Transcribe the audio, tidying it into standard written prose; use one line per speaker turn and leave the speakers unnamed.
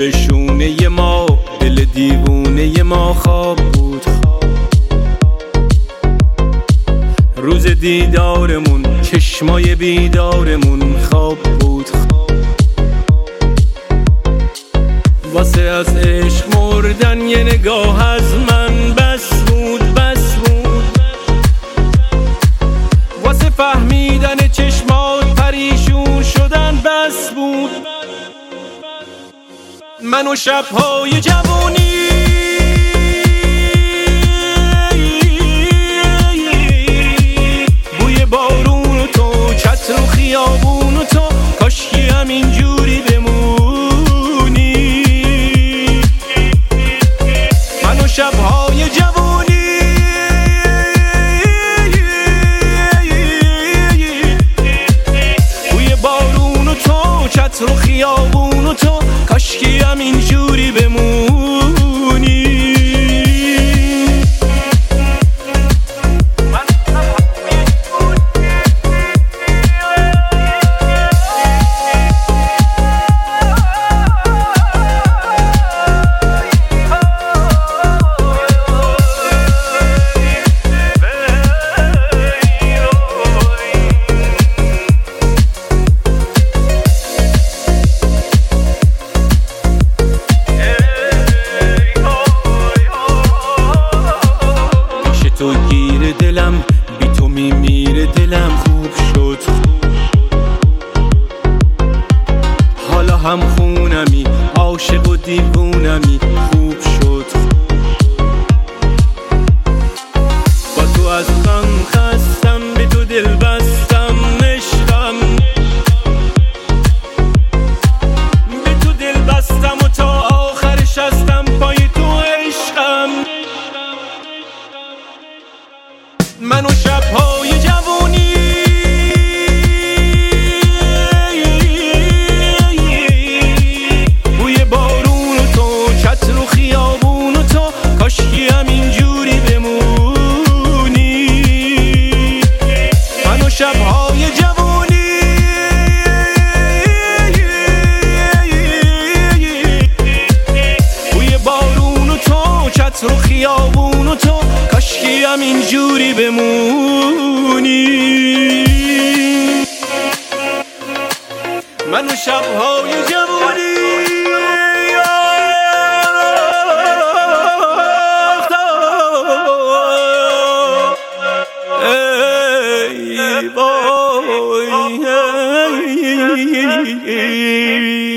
به شونه ما دل دیوونه ما خواب بود. روز دیدارمون چشمای بیدارمون خواب بود. واسه از عشق مردن یه نگاه از من بس بود، بس بود. واسه فهمیدن چشمات پریشون شدن بس بود. من و شب‌های جوانی بوی بارون و تو، چتر و خیابون و تو، کاشکی همین جوری بمونی. من و شب‌های جوانی بوی بارون و تو، چتر و خیابون و تو، کاشکی همین جوری بمونی. تو گیر دلم، بی تو میمیره دلم. خوب شد حالا هم خونمی، عاشق و دیوونمی. خوب شد با تو از غم خستم، به تو دل بستم عشقم. به تو دل بستم و تا آخرش هستم پای تو عشقم. من و شب‌های جوانی بوی بارون و تو، چتر و خیابون و تو، کاشکی همین جوری بمونی. من و شب‌های جوانی بوی بارون و تو، چتر و خیابون و تو، کاشکی همین جوری بمونی. من و شب‌های جوانی ای وای